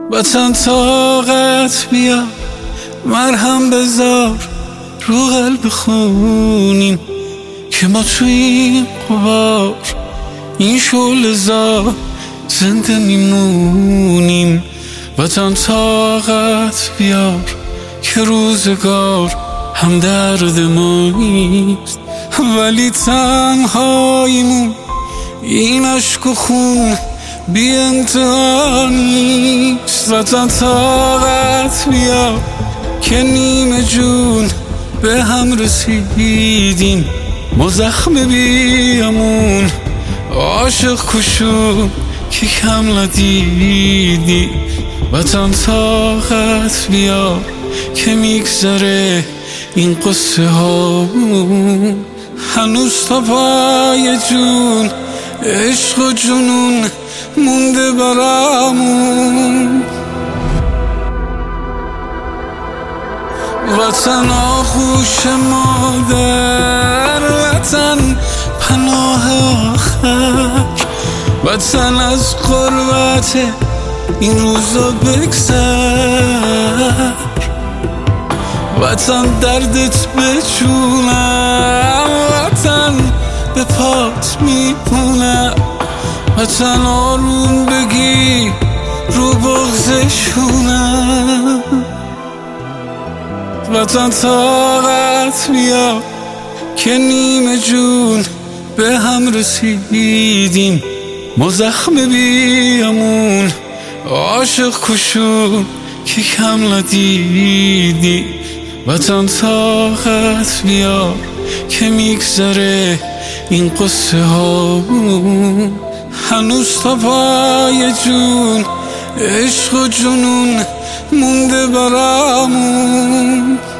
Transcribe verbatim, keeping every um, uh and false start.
وطن طاقت بیا، مرهم بذار رو قلب خونین که ما توی این غبار این شعله زار زنده میمونیم. وطن طاقت بیار که روزگار هم درد ما نیست، ولی تنهاییمون این عشق و خون بی انتها نیست. وطن طاقت بیار که نیمه جون به هم رسیدیم، ما زخم بیامون عاشق کشون که کم ندیدی. وطن طاقت بیار که میگذره این قصه هامون، هنوز تا پای جون عشق و جنون مونده برامون. وطن آغوش مادر، وطن پناه آخر، وطن از غربت این روزا بگذر. وطن دردت بچونم، وطن به پات میپونم، وطن آروم بگی رو بغضشونم. وطن طاقت بیا که نیمه جون به هم رسیدیم، ما زخم بیامون عاشق کشون که کم ندیدی. وطن طاقت بیا که میگذره این قصه هامون، هنوز تا پای جون عشق و جنون مونده برامون.